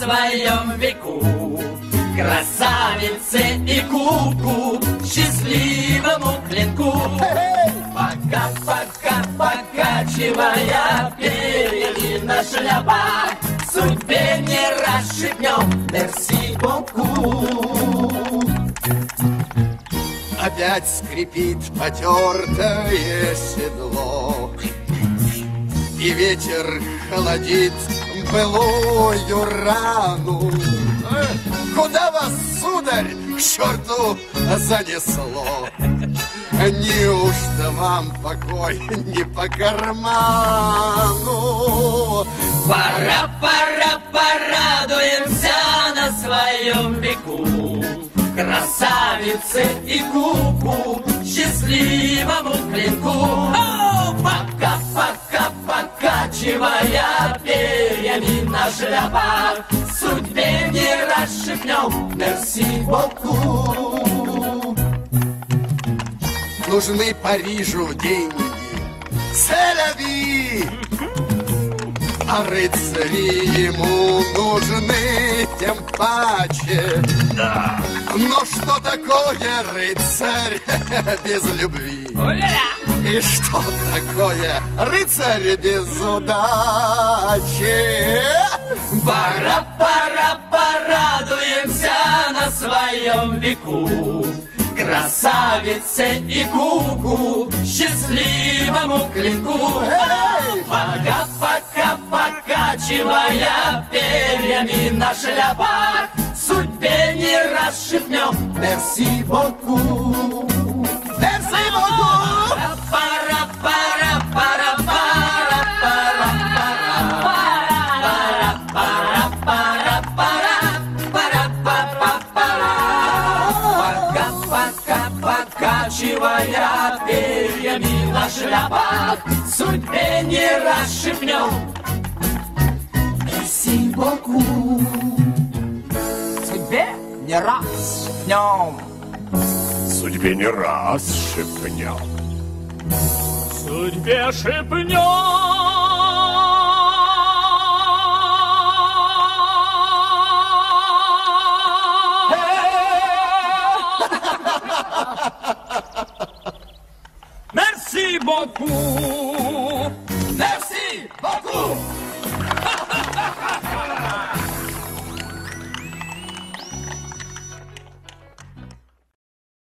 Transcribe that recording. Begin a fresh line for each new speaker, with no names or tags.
своем веку. Красавице и куку, счастливому клинку. Пока-пока, покачивая перьями на шляпах, судьбе не расшибнем, мерси боку.
Опять скрипит потертое седло, и ветер холодит былую рану. Куда вас, сударь, к черту занесло? Неужто вам покой не по карману?
Пора, порадуемся на своем веку. Красавице и куку, счастливому клинку. Пока-пока, покачивая перьями на шляпах, судьбе не расшибнем, мерси боку.
Нужны Парижу деньги, селяви, а рыцари ему нужны тем паче.
Да.
Но что такое рыцарь без любви? И что такое рыцарь без удачи?
Пора, порадуемся на своем веку. Красавице и куку, счастливому клинку. Пока-пока, покачивая перьями на шляпах, судьбе не расшибнем, мерси боку.
Мерси боку!
Покачивая перьями на шляпах, судьбе не расшибнем, мерси боку. Судьбе не расшибнем.
Судьбе не раз шепнем.
Судьбе шепнем. Merci beaucoup.